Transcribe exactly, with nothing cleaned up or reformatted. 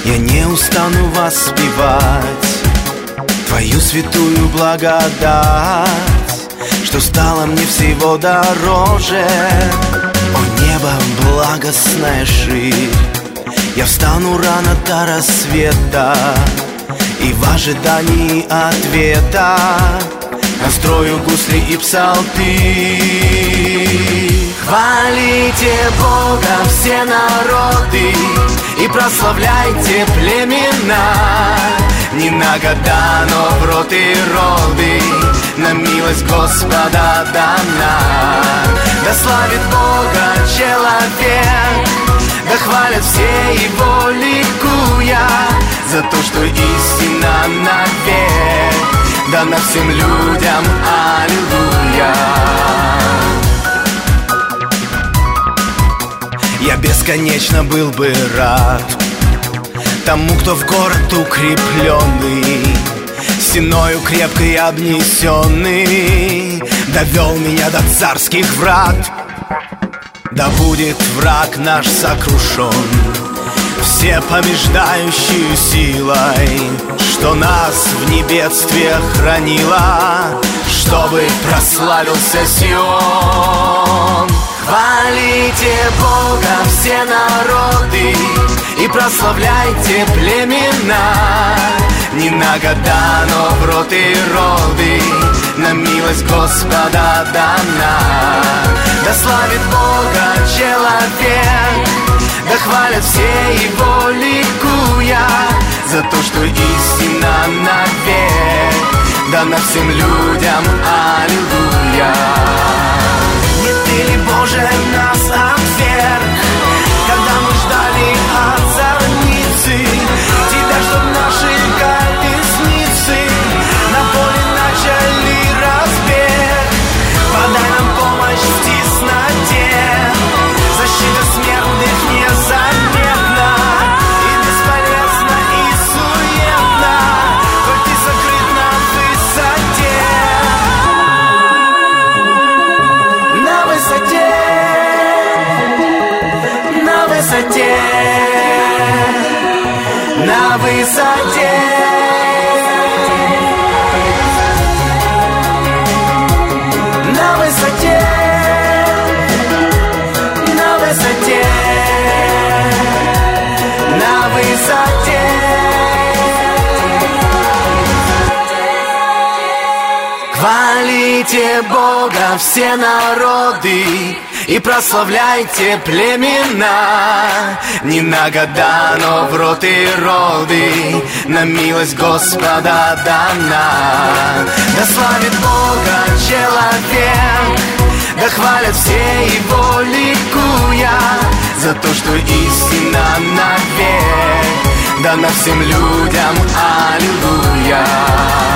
Я не устану воспевать Твою святую благодать, что стало мне всего дороже. О небо, благостная ширь, я встану рано до рассвета и в ожидании ответа настрою гусли и псалты. Хвалите Бога все народы и прославляйте племена. Не на года, но в род и роды на милость Господа дана. Да славит Бога человек, да хвалят все Его ликуя за то, что истина навек дана всем людям. Аллилуйя. Я бесконечно был бы рад тому, кто в город укрепленный, стеною крепкой обнесенный, довел меня до царских врат. Да будет враг наш сокрушен все побеждающей силой, что нас в небедствиях хранила, чтобы прославился Сион. Хвалите Бога все народы и прославляйте племена. Не на года, но в род и роды на милость Господа дана. Да славит Бога человек, да хвалят все Его ликуя за то, что истина навек дана всем людям. Аллилуйя. Не Ты ли, Боже, нас отверг, когда мы ждали от зорницы Тебя, чтоб наши колесницы на поле начали разбег? Подай нам помощь в тесноте, защита смертных незаметна и бесполезна и суетна, коль Ты сокрыт на высоте. На высоте, на высоте, на высоте. На высоте, на высоте, на высоте. Хвалите Бога все народы и прославляйте племена. Не на года, но в род и роды на милость Господа дана. Да славит Бога человек, да хвалят все Его ликуя за то, что истина навек дана всем людям. Аллилуйя.